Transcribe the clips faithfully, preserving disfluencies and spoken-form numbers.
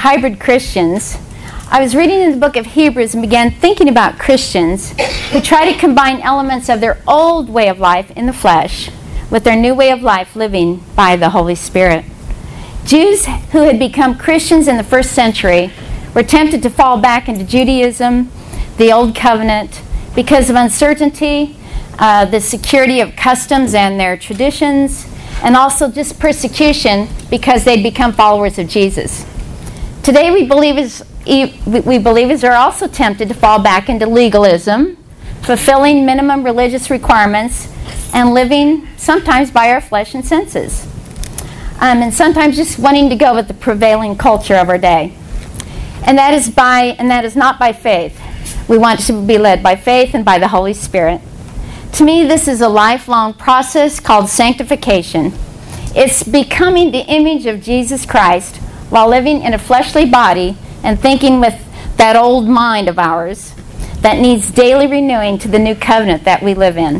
hybrid Christians, I was reading in the book of Hebrews and began thinking about Christians who try to combine elements of their old way of life in the flesh with their new way of life living by the Holy Spirit. Jews who had become Christians in the first century were tempted to fall back into Judaism, the Old Covenant, because of uncertainty, uh, the security of customs and their traditions, and also just persecution because they'd become followers of Jesus. Today we believers, we believers are also tempted to fall back into legalism, fulfilling minimum religious requirements, and living sometimes by our flesh and senses. Um, and sometimes just wanting to go with the prevailing culture of our day. And that is by and that is not by faith. We want to be led by faith and by the Holy Spirit. To me, this is a lifelong process called sanctification. It's becoming the image of Jesus Christ while living in a fleshly body and thinking with that old mind of ours that needs daily renewing to the new covenant that we live in.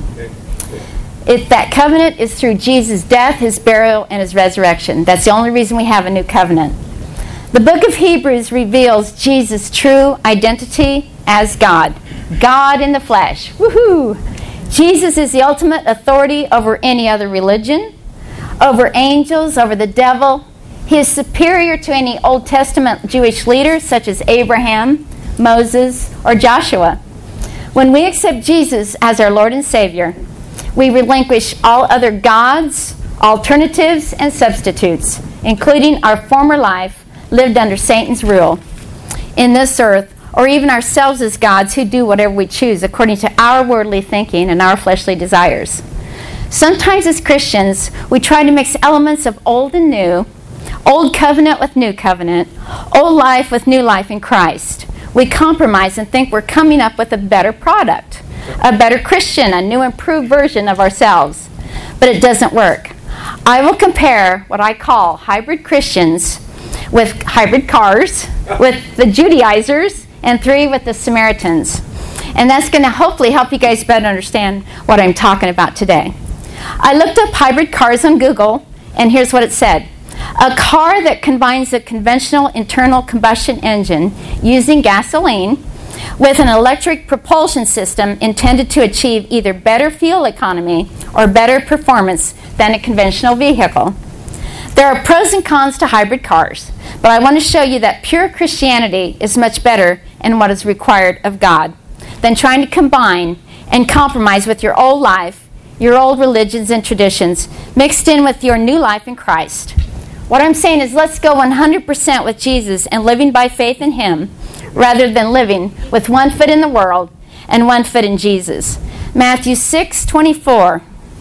If that covenant is through Jesus' death, his burial, and his resurrection. That's the only reason we have a new covenant. The book of Hebrews reveals Jesus' true identity as God. God in the flesh. Woohoo! Jesus is the ultimate authority over any other religion, over angels, over the devil. He is superior to any Old Testament Jewish leaders such as Abraham, Moses, or Joshua. When we accept Jesus as our Lord and Savior, we relinquish all other gods, alternatives, and substitutes, including our former life lived under Satan's rule in this earth, or even ourselves as gods who do whatever we choose according to our worldly thinking and our fleshly desires. Sometimes as Christians, we try to mix elements of old and new, old covenant with new covenant, old life with new life in Christ. We compromise and think we're coming up with a better product, a better Christian, a new improved version of ourselves. But it doesn't work. I will compare what I call hybrid Christians with hybrid cars, with the Judaizers, and three with the Samaritans. And that's going to hopefully help you guys better understand what I'm talking about today. I looked up hybrid cars on Google, and here's what it said. A car that combines a conventional internal combustion engine using gasoline with an electric propulsion system intended to achieve either better fuel economy or better performance than a conventional vehicle. There are pros and cons to hybrid cars, but I want to show you that pure Christianity is much better in what is required of God than trying to combine and compromise with your old life, your old religions and traditions, mixed in with your new life in Christ. What I'm saying is let's go one hundred percent with Jesus and living by faith in him rather than living with one foot in the world and one foot in Jesus. Matthew six twenty-four.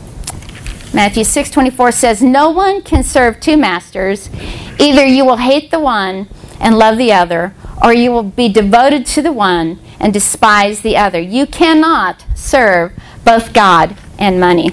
Matthew six twenty-four says, "No one can serve two masters. Either you will hate the one and love the other, or you will be devoted to the one and despise the other. You cannot serve both God and money."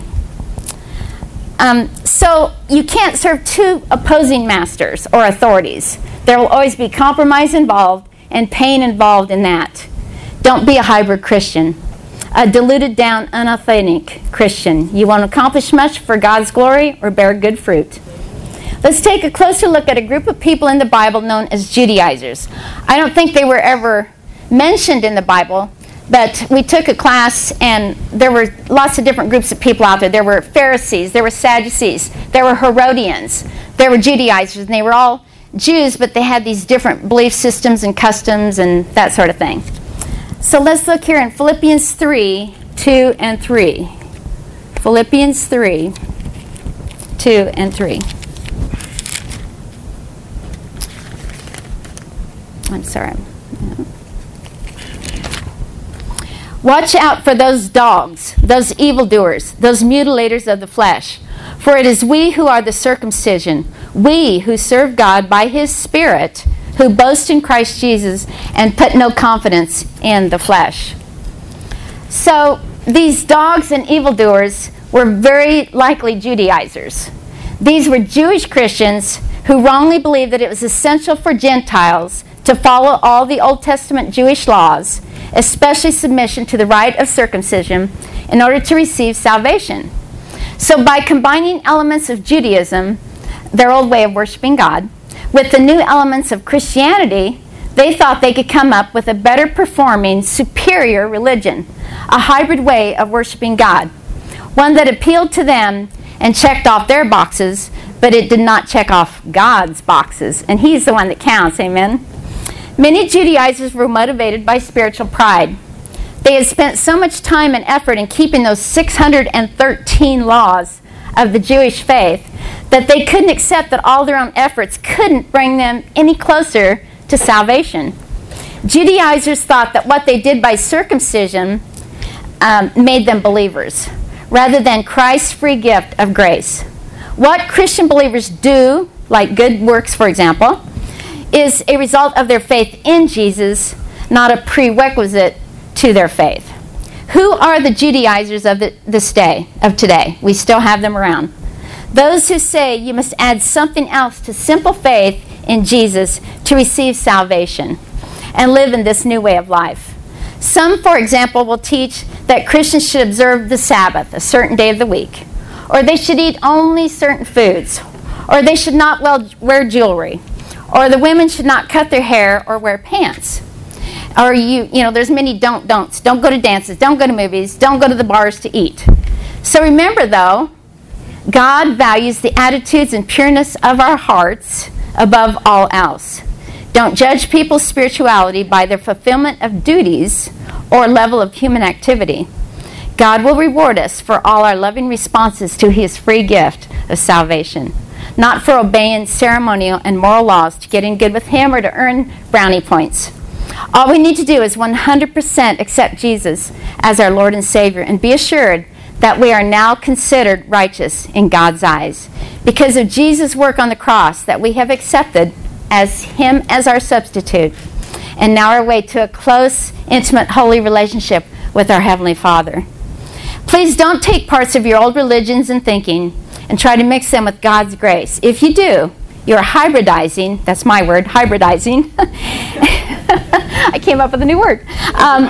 Um, so you can't serve two opposing masters or authorities. There will always be compromise involved and pain involved in that. Don't be a hybrid Christian, a diluted down, unauthentic Christian. You won't accomplish much for God's glory or bear good fruit. Let's take a closer look at a group of people in the Bible known as Judaizers. I don't think they were ever mentioned in the Bible, but we took a class and there were lots of different groups of people out there. There were Pharisees, there were Sadducees, there were Herodians, there were Judaizers, and they were all Jews, but they had these different belief systems and customs and that sort of thing. So let's look here in Philippians three, two and three. Philippians three, two and three. I'm sorry. Watch out for those dogs, those evildoers, those mutilators of the flesh. For it is we who are the circumcision, we who serve God by his Spirit, who boast in Christ Jesus and put no confidence in the flesh. So these dogs and evildoers were very likely Judaizers. These were Jewish Christians who wrongly believed that it was essential for Gentiles to follow all the Old Testament Jewish laws, especially submission to the rite of circumcision, in order to receive salvation. So by combining elements of Judaism, their old way of worshiping God, With the new elements of Christianity, they thought they could come up with a better performing, superior religion, a hybrid way of worshiping God, one that appealed to them and checked off their boxes, but it did not check off God's boxes, and He's the one that counts, amen? Many Judaizers were motivated by spiritual pride. They had spent so much time and effort in keeping those six hundred thirteen laws of the Jewish faith that they couldn't accept that all their own efforts couldn't bring them any closer to salvation. Judaizers thought that what they did by circumcision um, made them believers, rather than Christ's free gift of grace. What Christian believers do, like good works, for example, is a result of their faith in Jesus, not a prerequisite to their faith. Who are the Judaizers of the, this day, of today? We still have them around. Those who say you must add something else to simple faith in Jesus to receive salvation and live in this new way of life. Some, for example, will teach that Christians should observe the Sabbath, a certain day of the week, or they should eat only certain foods, or they should not well wear jewelry, or the women should not cut their hair or wear pants. Or you, you know, there's many don't don'ts. Don't go to dances. Don't go to movies. Don't go to the bars to eat. So remember, though, God values the attitudes and pureness of our hearts above all else. Don't judge people's spirituality by their fulfillment of duties or level of human activity. God will reward us for all our loving responses to His free gift of salvation, not for obeying ceremonial and moral laws to get in good with Him or to earn brownie points. All we need to do is one hundred percent accept Jesus as our Lord and Savior and be assured that we are now considered righteous in God's eyes because of Jesus' work on the cross, that we have accepted as Him as our substitute, and now our way to a close, intimate, holy relationship with our Heavenly Father. Please don't take parts of your old religions and thinking and try to mix them with God's grace. If you do, you're hybridizing. That's my word, hybridizing. I came up with a new word. Um,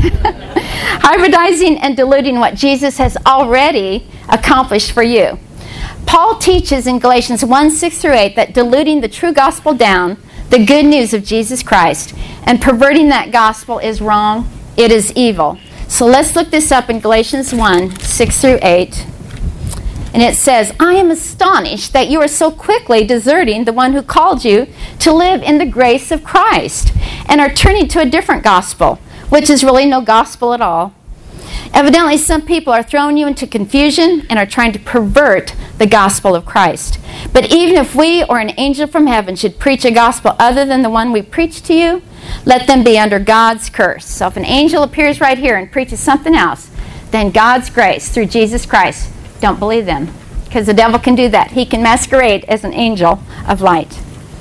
hybridizing and diluting what Jesus has already accomplished for you. Paul teaches in Galatians one, six through eight that diluting the true gospel down, the good news of Jesus Christ, and perverting that gospel is wrong. It is evil. So let's look this up in Galatians one, six through eight. And it says, I am astonished that you are so quickly deserting the one who called you to live in the grace of Christ and are turning to a different gospel, which is really no gospel at all. Evidently, some people are throwing you into confusion and are trying to pervert the gospel of Christ. But even if we or an angel from heaven should preach a gospel other than the one we preach to you, let them be under God's curse. So if an angel appears right here and preaches something else, then God's grace through Jesus Christ, don't believe them, because the devil can do that. He can masquerade as an angel of light.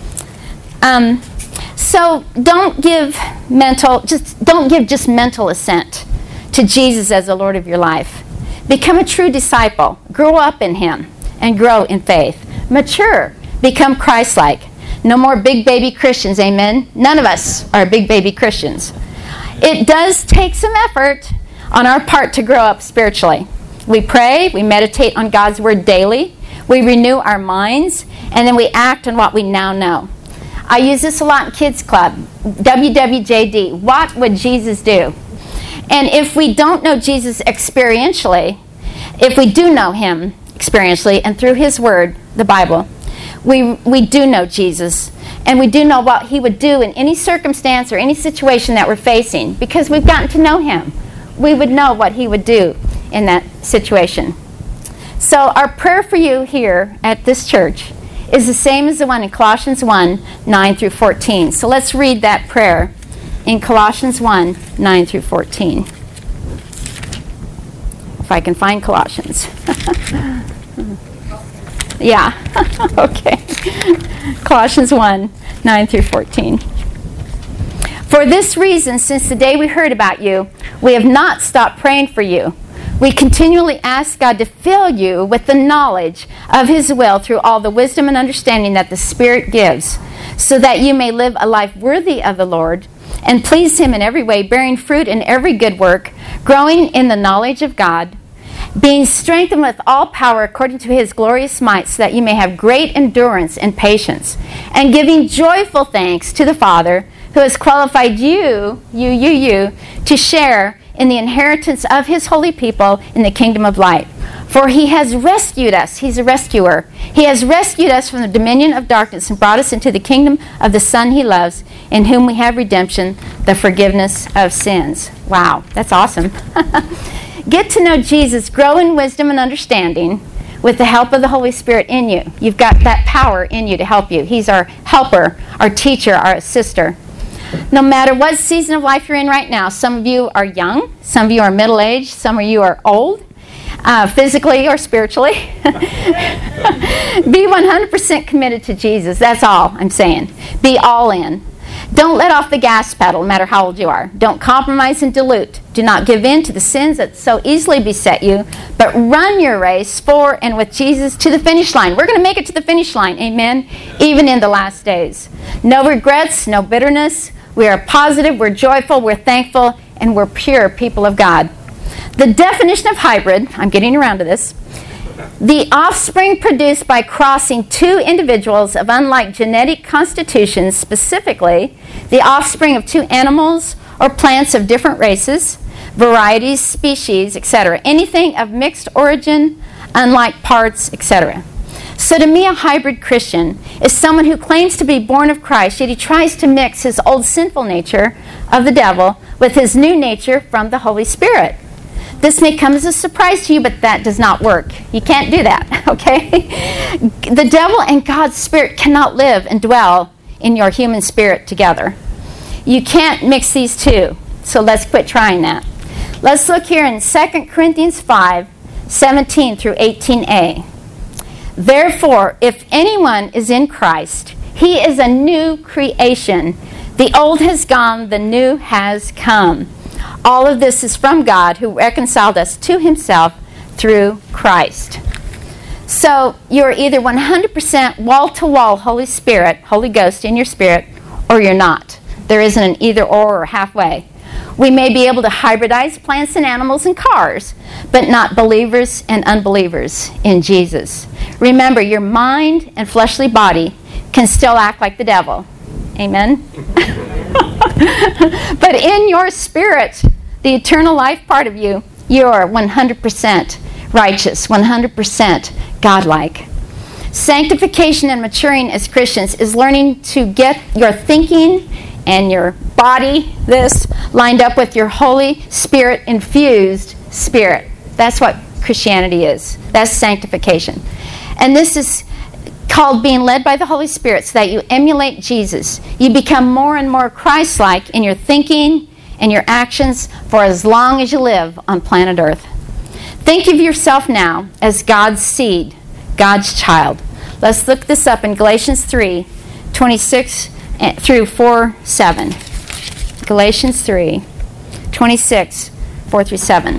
Um, so don't give mental, just don't give just mental assent to Jesus as the Lord of your life. Become a true disciple. Grow up in Him and grow in faith. Mature. Become Christ-like. No more big baby Christians, amen? None of us are big baby Christians. It does take some effort on our part to grow up spiritually. We pray, we meditate on God's Word daily, we renew our minds, and then we act on what we now know. I use this a lot in Kids Club, W W J D, what would Jesus do? And if we don't know Jesus experientially, if we do know Him experientially and through His Word, the Bible, we, we do know Jesus, and we do know what He would do in any circumstance or any situation that we're facing, because we've gotten to know Him. We would know what He would do in that situation. So our prayer for you here at this church is the same as the one in Colossians one, nine through fourteen. So let's read that prayer in Colossians one, nine through fourteen. If I can find Colossians. Yeah, okay. Colossians one, nine through fourteen. For this reason, since the day we heard about you, we have not stopped praying for you. We continually ask God to fill you with the knowledge of His will through all the wisdom and understanding that the Spirit gives, so that you may live a life worthy of the Lord and please Him in every way, bearing fruit in every good work, growing in the knowledge of God, being strengthened with all power according to his glorious might, so that you may have great endurance and patience, and giving joyful thanks to the Father, who has qualified you, you, you, you, to share in the inheritance of his holy people in the kingdom of light. For he has rescued us. He's a rescuer. He has rescued us from the dominion of darkness and brought us into the kingdom of the Son he loves, in whom we have redemption, the forgiveness of sins. Wow, that's awesome. Get to know Jesus, grow in wisdom and understanding with the help of the Holy Spirit in you. You've got that power in you to help you. He's our helper, our teacher, our assister. No matter what season of life you're in right now, some of you are young, some of you are middle-aged, some of you are old, uh, physically or spiritually. Be one hundred percent committed to Jesus. That's all I'm saying. Be all in. Don't let off the gas pedal, no matter how old you are. Don't compromise and dilute. Do not give in to the sins that so easily beset you, but run your race for and with Jesus to the finish line. We're going to make it to the finish line, amen, even in the last days. No regrets, no bitterness. We are positive, we're joyful, we're thankful, and we're pure people of God. The definition of hybrid, I'm getting around to this, the offspring produced by crossing two individuals of unlike genetic constitutions, specifically the offspring of two animals or plants of different races, varieties, species, et cetera. Anything of mixed origin, unlike parts, et cetera. So to me, a hybrid Christian is someone who claims to be born of Christ, yet he tries to mix his old sinful nature of the devil with his new nature from the Holy Spirit. This may come as a surprise to you, but that does not work. You can't do that, okay? The devil and God's Spirit cannot live and dwell in your human spirit together. You can't mix these two, so let's quit trying that. Let's look here in Second Corinthians five, seventeen through eighteen a. Therefore, if anyone is in Christ, he is a new creation. The old has gone, the new has come. All of this is from God, who reconciled us to himself through Christ. So you're either one hundred percent wall-to-wall Holy Spirit, Holy Ghost in your spirit, or you're not. There isn't an either or or halfway. We may be able to hybridize plants and animals and cars, but not believers and unbelievers in Jesus. Remember, your mind and fleshly body can still act like the devil. Amen? But in your spirit, the eternal life part of you, you're one hundred percent righteous, one hundred percent godlike. Sanctification and maturing as Christians is learning to get your thinking and your body, this, lined up with your Holy Spirit-infused spirit. That's what Christianity is. That's sanctification. And this is called being led by the Holy Spirit, so that you emulate Jesus. You become more and more Christ-like in your thinking and your actions for as long as you live on planet Earth. Think of yourself now as God's seed, God's child. Let's look this up in Galatians three, twenty-six through four, seven. Galatians three, twenty-six, four through seven.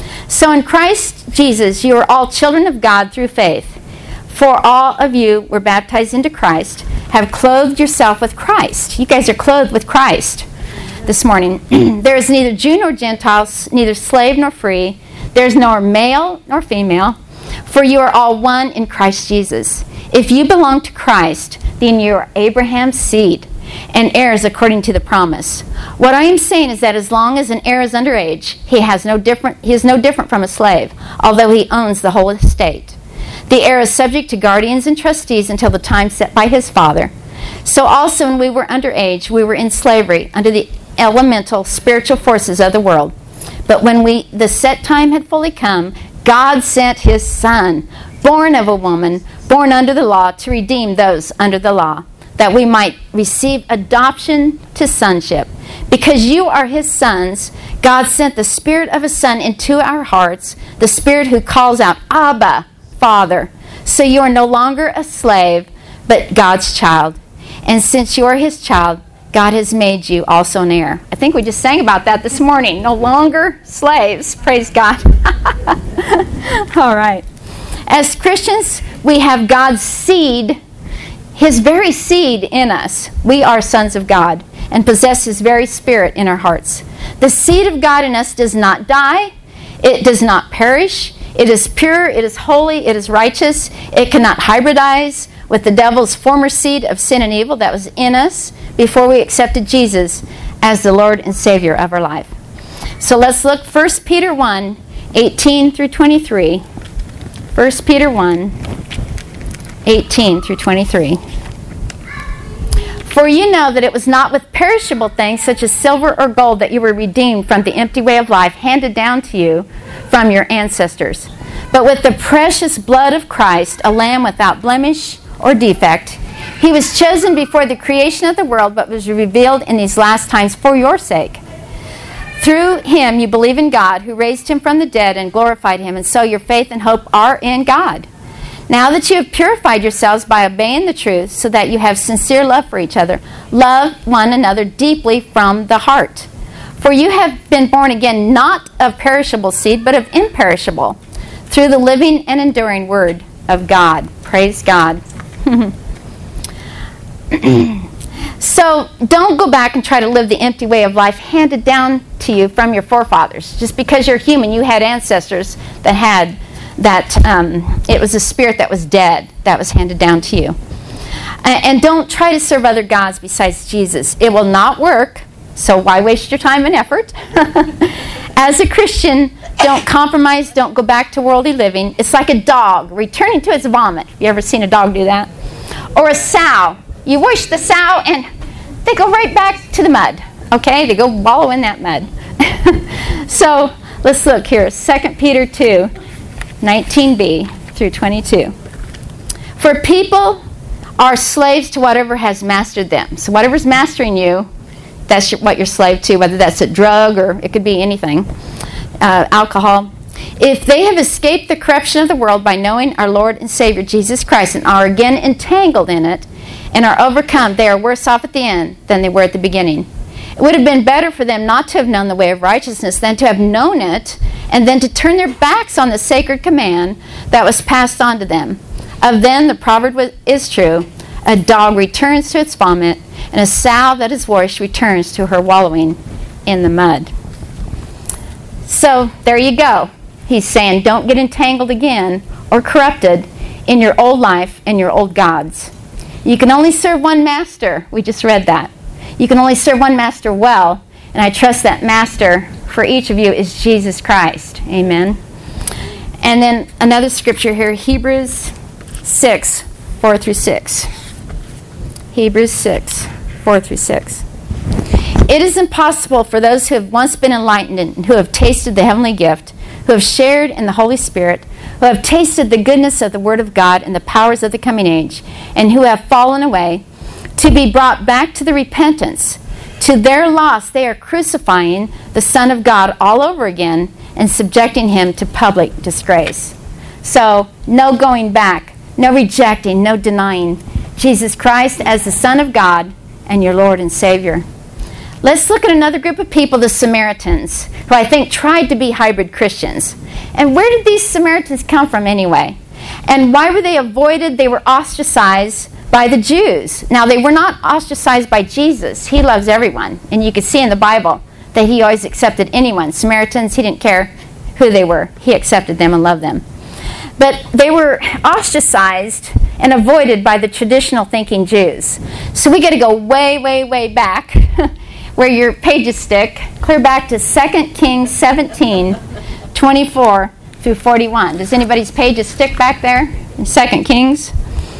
So in Christ Jesus, you are all children of God through faith. For all of you were baptized into Christ, have clothed yourself with Christ. You guys are clothed with Christ this morning. There is neither Jew nor Gentile, neither slave nor free. There is nor male nor female, for you are all one in Christ Jesus. If you belong to Christ, then you are Abraham's seed and heirs according to the promise. What I am saying is that as long as an heir is underage, he has no different. He is no different from a slave, although he owns the whole estate. The heir is subject to guardians and trustees until the time set by his father. So also when we were underage, we were in slavery under the elemental spiritual forces of the world. But when we the set time had fully come, God sent his Son, born of a woman, born under the law, to redeem those under the law, that we might receive adoption to sonship. Because you are his sons, God sent the Spirit of his Son into our hearts, the Spirit who calls out, Abba, Father. So you are no longer a slave, but God's child. And since you are his child, God has made you also an heir. I think we just sang about that this morning. No longer slaves. Praise God. All right. As Christians, we have God's seed, his very seed in us. We are sons of God and possess his very Spirit in our hearts. The seed of God in us does not die. It does not perish. It is pure, it is holy, it is righteous. It cannot hybridize with the devil's former seed of sin and evil that was in us before we accepted Jesus as the Lord and Savior of our life. So let's look First Peter one, eighteen through twenty-three. First Peter one, eighteen through twenty-three. For you know that it was not with perishable things such as silver or gold that you were redeemed from the empty way of life handed down to you from your ancestors, but with the precious blood of Christ, a lamb without blemish or defect. He was chosen before the creation of the world, but was revealed in these last times for your sake. Through him you believe in God, who raised him from the dead and glorified him, and so your faith and hope are in God. Now that you have purified yourselves by obeying the truth, so that you have sincere love for each other, love one another deeply from the heart. For you have been born again, not of perishable seed, but of imperishable, through the living and enduring word of God. Praise God. So don't go back and try to live the empty way of life handed down to you from your forefathers. Just because you're human, you had ancestors that had that, um, it was a spirit that was dead that was handed down to you. And, and don't try to serve other gods besides Jesus. It will not work, so why waste your time and effort? As a Christian, don't compromise, don't go back to worldly living. It's like a dog returning to its vomit. You ever seen a dog do that? Or a sow. You wash the sow and they go right back to the mud. Okay? They go wallow in that mud. So let's look here. Second Peter two, nineteen b through twenty-two. For people are slaves to whatever has mastered them. So whatever's mastering you, that's your, what you're slave to, whether that's a drug or it could be anything, uh, alcohol. If they have escaped the corruption of the world by knowing our Lord and Savior Jesus Christ and are again entangled in it and are overcome, they are worse off at the end than they were at the beginning. It would have been better for them not to have known the way of righteousness than to have known it and then to turn their backs on the sacred command that was passed on to them. Of them the proverb is true, a dog returns to its vomit, and a sow that is washed returns to her wallowing in the mud. So there you go. He's saying don't get entangled again or corrupted in your old life and your old gods. You can only serve one master. We just read that. You can only serve one master well, and I trust that master for each of you is Jesus Christ. Amen. And then another scripture here, Hebrews six, four through six. Hebrews six, four through six. It is impossible for those who have once been enlightened and who have tasted the heavenly gift, who have shared in the Holy Spirit, who have tasted the goodness of the Word of God and the powers of the coming age, and who have fallen away, to be brought back to the repentance. To their loss, they are crucifying the Son of God all over again and subjecting him to public disgrace. So, no going back, no rejecting, no denying Jesus Christ as the Son of God and your Lord and Savior. Let's look at another group of people, the Samaritans, who I think tried to be hybrid Christians. And where did these Samaritans come from anyway? And why were they avoided? They were ostracized by the Jews. Now, they were not ostracized by Jesus. He loves everyone. And you can see in the Bible that he always accepted anyone. Samaritans, he didn't care who they were. He accepted them and loved them. But they were ostracized and avoided by the traditional thinking Jews. So we got to go way, way, way back where your pages stick, clear back to Second Kings seventeen, twenty-four through forty-one. Does anybody's pages stick back there in Second Kings?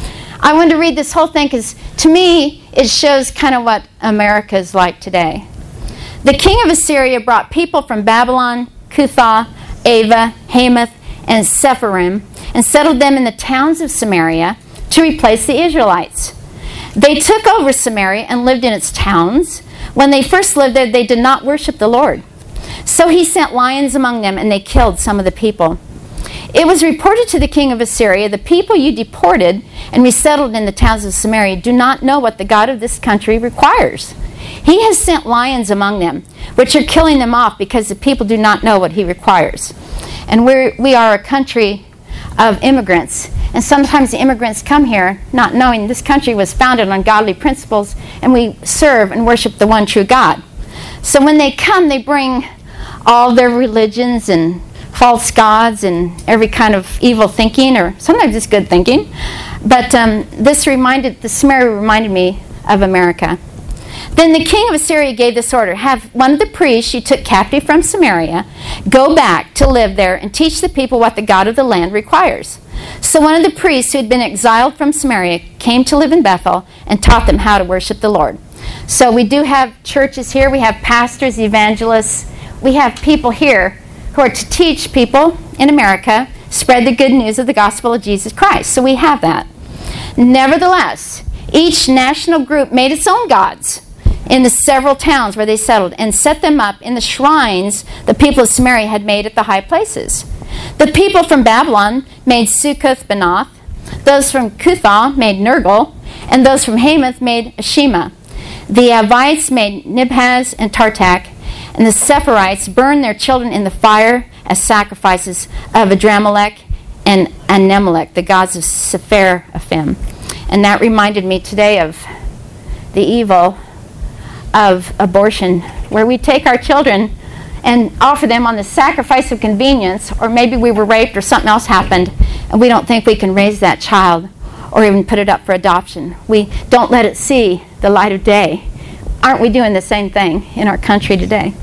I wanted to read this whole thing because to me it shows kind of what America is like today. The king of Assyria brought people from Babylon, Cuthah, Ava, Hamath, and Sepharim and settled them in the towns of Samaria to replace the Israelites. They took over Samaria and lived in its towns. When they first lived there, they did not worship the Lord. So he sent lions among them, and they killed some of the people. It was reported to the king of Assyria, the people you deported and resettled in the towns of Samaria do not know what the God of this country requires. He has sent lions among them, which are killing them off because the people do not know what he requires. And we're, we are a country of immigrants. And sometimes the immigrants come here not knowing this country was founded on godly principles and we serve and worship the one true God. So when they come, they bring all their religions and false gods and every kind of evil thinking, or sometimes it's good thinking. But um, this reminded, the Samaria reminded me of America. Then the king of Assyria gave this order: have one of the priests you took captive from Samaria go back to live there and teach the people what the God of the land requires. So one of the priests who had been exiled from Samaria came to live in Bethel and taught them how to worship the Lord. So we do have churches here. We have pastors, evangelists. We have people here who are to teach people in America, spread the good news of the gospel of Jesus Christ. So we have that. Nevertheless, each national group made its own gods in the several towns where they settled and set them up in the shrines the people of Samaria had made at the high places. The people from Babylon made Succoth-Benoth, those from Cuthah made Nergal, and those from Hamath made Ashima. The Avites made Nibhaz and Tartak, and the Sephirites burned their children in the fire as sacrifices of Adramelech and Anemelech, the gods of Sepharvaim. And that reminded me today of the evil of abortion, where we take our children and offer them on the sacrifice of convenience, or maybe we were raped or something else happened, and we don't think we can raise that child or even put it up for adoption. We don't let it see the light of day. Aren't we doing the same thing in our country today?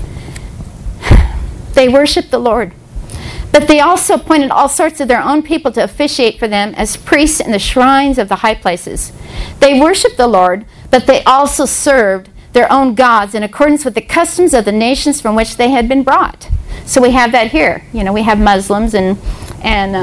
They worship the Lord, but they also appointed all sorts of their own people to officiate for them as priests in the shrines of the high places. They worshiped the Lord, but they also served their own gods in accordance with the customs of the nations from which they had been brought. So we have that here. You know, we have Muslims and and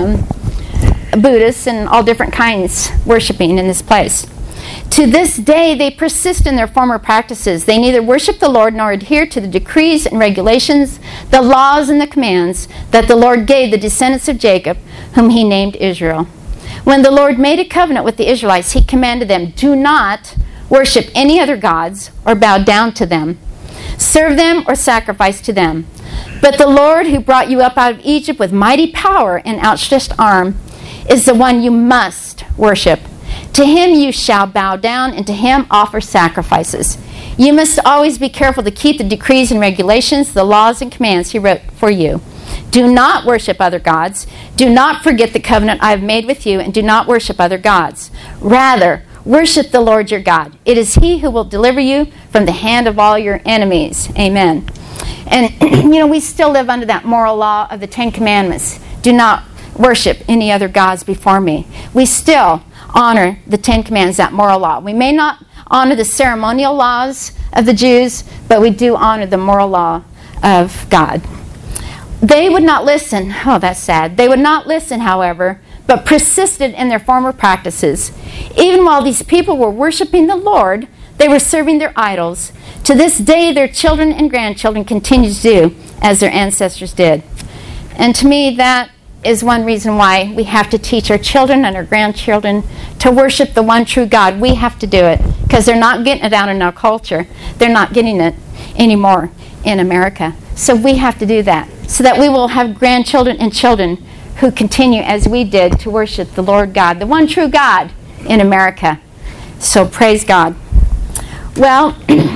um, Buddhists and all different kinds worshiping in this place. To this day, they persist in their former practices. They neither worship the Lord nor adhere to the decrees and regulations, the laws and the commands that the Lord gave the descendants of Jacob, whom he named Israel. When the Lord made a covenant with the Israelites, he commanded them, do not worship any other gods or bow down to them, serve them or sacrifice to them. But the Lord who brought you up out of Egypt with mighty power and outstretched arm is the one you must worship. To him you shall bow down, and to him offer sacrifices. You must always be careful to keep the decrees and regulations, the laws and commands he wrote for you. Do not worship other gods. Do not forget the covenant I have made with you, and do not worship other gods. Rather, worship the Lord your God. It is he who will deliver you from the hand of all your enemies. Amen. And, you know, we still live under that moral law of the Ten Commandments. Do not worship any other gods before me. We still honor the Ten Commandments, that moral law. We may not honor the ceremonial laws of the Jews, but we do honor the moral law of God. They would not listen. Oh, that's sad. They would not listen, however, but persisted in their former practices. Even while these people were worshiping the Lord, they were serving their idols. To this day, their children and grandchildren continue to do as their ancestors did. And to me, that is one reason why we have to teach our children and our grandchildren to worship the one true God. We have to do it because they're not getting it out in our culture. They're not getting it anymore in America. So we have to do that so that we will have grandchildren and children who continue as we did to worship the Lord God, the one true God in America. So praise God. Well,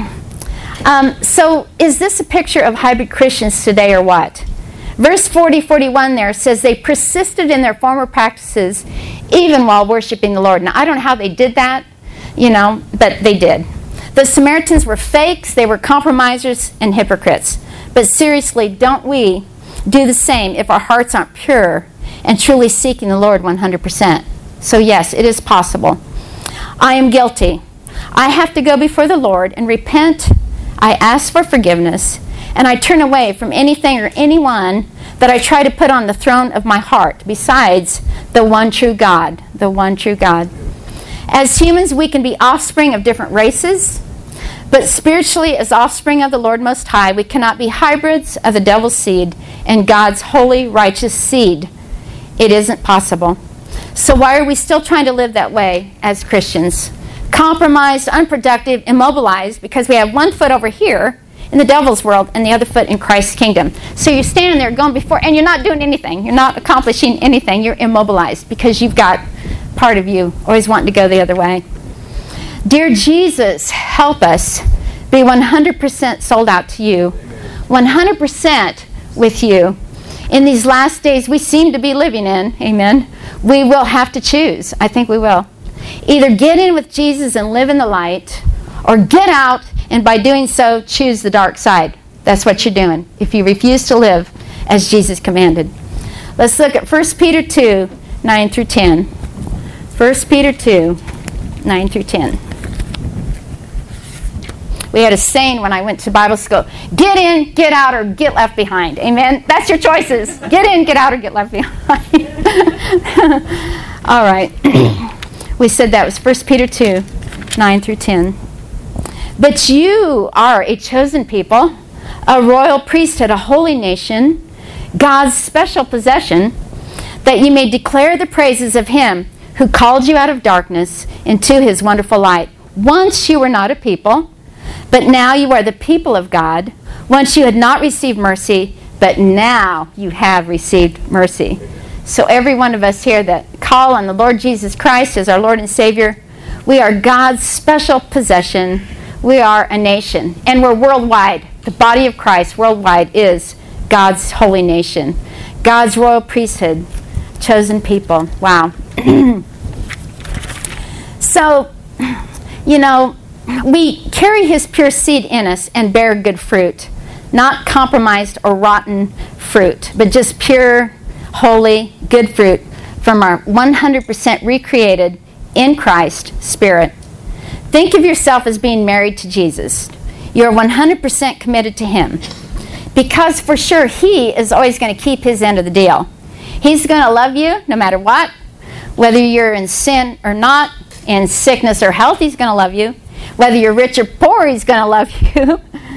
um, so is this a picture of hybrid Christians today or what? Verse forty, forty-one there says they persisted in their former practices even while worshiping the Lord. Now, I don't know how they did that, you know, but they did. The Samaritans were fakes, they were compromisers and hypocrites. But seriously, don't we do the same if our hearts aren't pure and truly seeking the Lord one hundred percent? So yes, it is possible. I am guilty. I have to go before the Lord and repent. I ask for forgiveness. And I turn away from anything or anyone that I try to put on the throne of my heart besides the one true God, the one true God. As humans, we can be offspring of different races, but spiritually, as offspring of the Lord Most High, we cannot be hybrids of the devil's seed and God's holy, righteous seed. It isn't possible. So why are we still trying to live that way as Christians? Compromised, unproductive, immobilized, because we have one foot over here in the devil's world and the other foot in Christ's kingdom. So you're standing there going before, and you're not doing anything. You're not accomplishing anything. You're immobilized because you've got part of you always wanting to go the other way. Dear Jesus, help us be one hundred percent sold out to you, one hundred percent with you in these last days we seem to be living in, amen, we will have to choose. I think we will. Either get in with Jesus and live in the light, or get out and by doing so choose the dark side. That's what you're doing if you refuse to live as Jesus commanded. Let's look at First Peter two, nine through ten. First Peter two, nine through ten. We had a saying when I went to Bible school, get in, get out, or get left behind. Amen? That's your choices. Get in, get out, or get left behind. All right. We said that was First Peter two, nine through ten. But you are a chosen people, a royal priesthood, a holy nation, God's special possession, that you may declare the praises of him who called you out of darkness into his wonderful light. Once you were not a people, but now you are the people of God. Once you had not received mercy, but now you have received mercy. So every one of us here that call on the Lord Jesus Christ as our Lord and Savior, we are God's special possession. We are a nation, and we're worldwide. The body of Christ worldwide is God's holy nation, God's royal priesthood, chosen people. Wow. So, you know, we carry his pure seed in us and bear good fruit, not compromised or rotten fruit, but just pure, holy, good fruit from our one hundred percent recreated in Christ spirit. Think of yourself as being married to Jesus. You're one hundred percent committed to him, because for sure he is always going to keep his end of the deal. He's going to love you no matter what, whether you're in sin or not, in sickness or health, he's going to love you. Whether you're rich or poor, he's going to love you.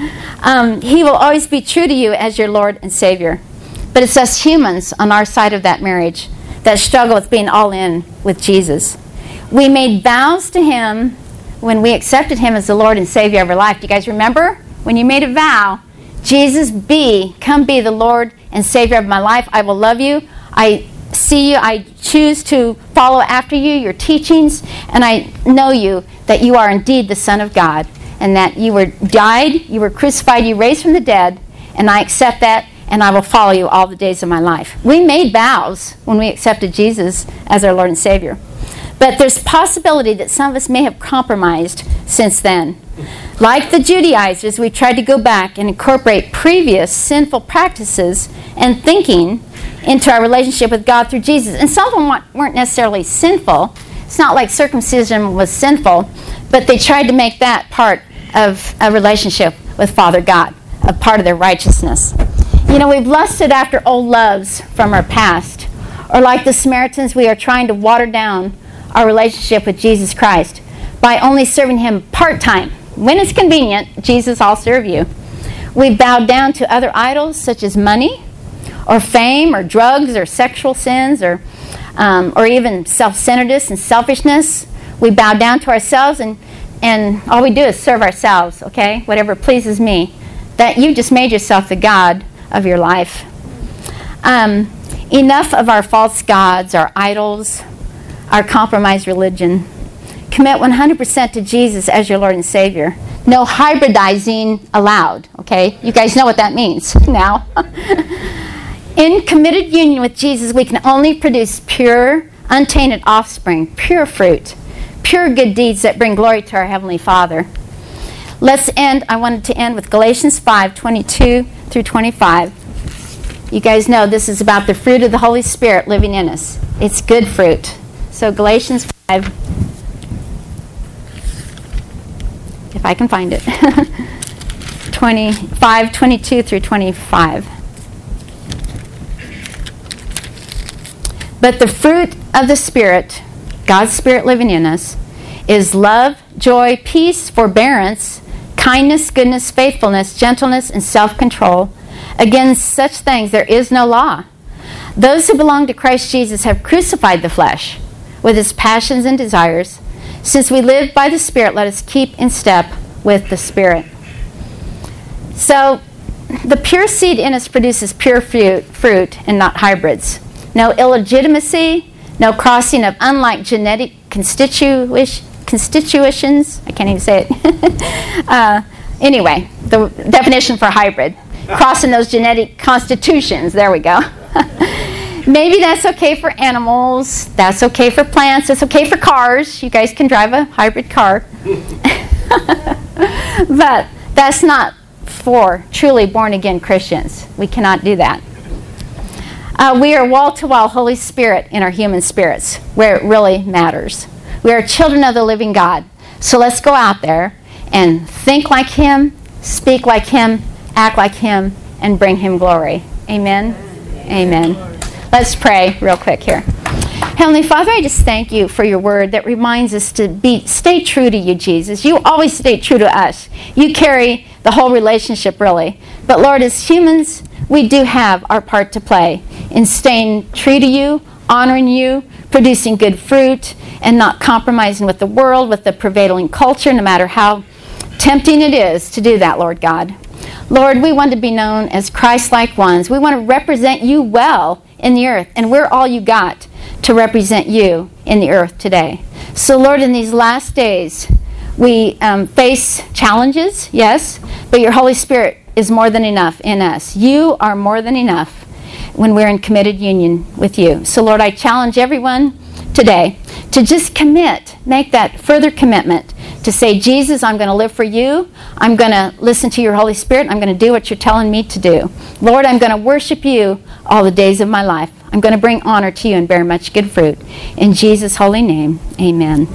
um, he will always be true to you as your Lord and Savior. But it's us humans on our side of that marriage that struggle with being all in with Jesus. We made vows to him when we accepted him as the Lord and Savior of our life. Do you guys remember? When you made a vow, Jesus be, come be the Lord and Savior of my life. I will love you. I see you. I choose to follow after you, your teachings, and I know you, that you are indeed the Son of God, and that you were died, you were crucified, you raised from the dead, and I accept that, and I will follow you all the days of my life. We made vows when we accepted Jesus as our Lord and Savior. But there's possibility that some of us may have compromised since then. Like the Judaizers, we tried to go back and incorporate previous sinful practices and thinking into our relationship with God through Jesus. And some of them weren't necessarily sinful. It's not like circumcision was sinful, but they tried to make that part of a relationship with Father God, a part of their righteousness. You know, we've lusted after old loves from our past. Or like the Samaritans, we are trying to water down our relationship with Jesus Christ by only serving him part-time. When it's convenient, Jesus, I'll serve you. We've bowed down to other idols such as money or fame or drugs or sexual sins or um, or even self-centeredness and selfishness. We bow down to ourselves, and, and all we do is serve ourselves, okay? Whatever pleases me. That you just made yourself the God of your life. Um, enough of our false gods, our idols, our compromised religion. Commit one hundred percent to Jesus as your Lord and Savior. No hybridizing allowed, okay? You guys know what that means now. In committed union with Jesus, we can only produce pure, untainted offspring, pure fruit, pure good deeds that bring glory to our Heavenly Father. Let's end, I wanted to end with Galatians five, twenty-two through twenty-five. You guys know this is about the fruit of the Holy Spirit living in us. It's good fruit. So Galatians five, if I can find it, twenty-five, twenty-two through twenty-five. But the fruit of the Spirit, God's Spirit living in us, is love, joy, peace, forbearance, kindness, goodness, faithfulness, gentleness, and self-control. Against such things there is no law. Those who belong to Christ Jesus have crucified the flesh with its passions and desires. Since we live by the Spirit, let us keep in step with the Spirit. So, the pure seed in us produces pure fruit, fruit and not hybrids. No illegitimacy, no crossing of unlike genetic constitu- constitutions. I can't even say it. uh, anyway, the definition for hybrid. Crossing those genetic constitutions. There we go. Maybe that's okay for animals. That's okay for plants. It's okay for cars. You guys can drive a hybrid car. But that's not for truly born-again Christians. We cannot do that. Uh, we are wall-to-wall Holy Spirit in our human spirits, where it really matters. We are children of the living God. So let's go out there and think like Him, speak like Him, act like Him, and bring Him glory. Amen? Amen. Let's pray real quick here. Heavenly Father, I just thank you for your word that reminds us to be stay true to you, Jesus. You always stay true to us. You carry the whole relationship, really. But Lord, as humans, we do have our part to play in staying true to you, honoring you, producing good fruit, and not compromising with the world, with the prevailing culture, no matter how tempting it is to do that, Lord God. Lord, we want to be known as Christ-like ones. We want to represent you well in the earth, and we're all you got to represent you in the earth today. So, Lord, in these last days, we um, face challenges, yes, but your Holy Spirit is more than enough in us. You are more than enough when we're in committed union with you. So, Lord, I challenge everyone today to just commit, make that further commitment to say, Jesus, I'm going to live for you. I'm going to listen to your Holy Spirit. I'm going to do what you're telling me to do. Lord, I'm going to worship you all the days of my life. I'm going to bring honor to you and bear much good fruit. In Jesus' holy name, amen.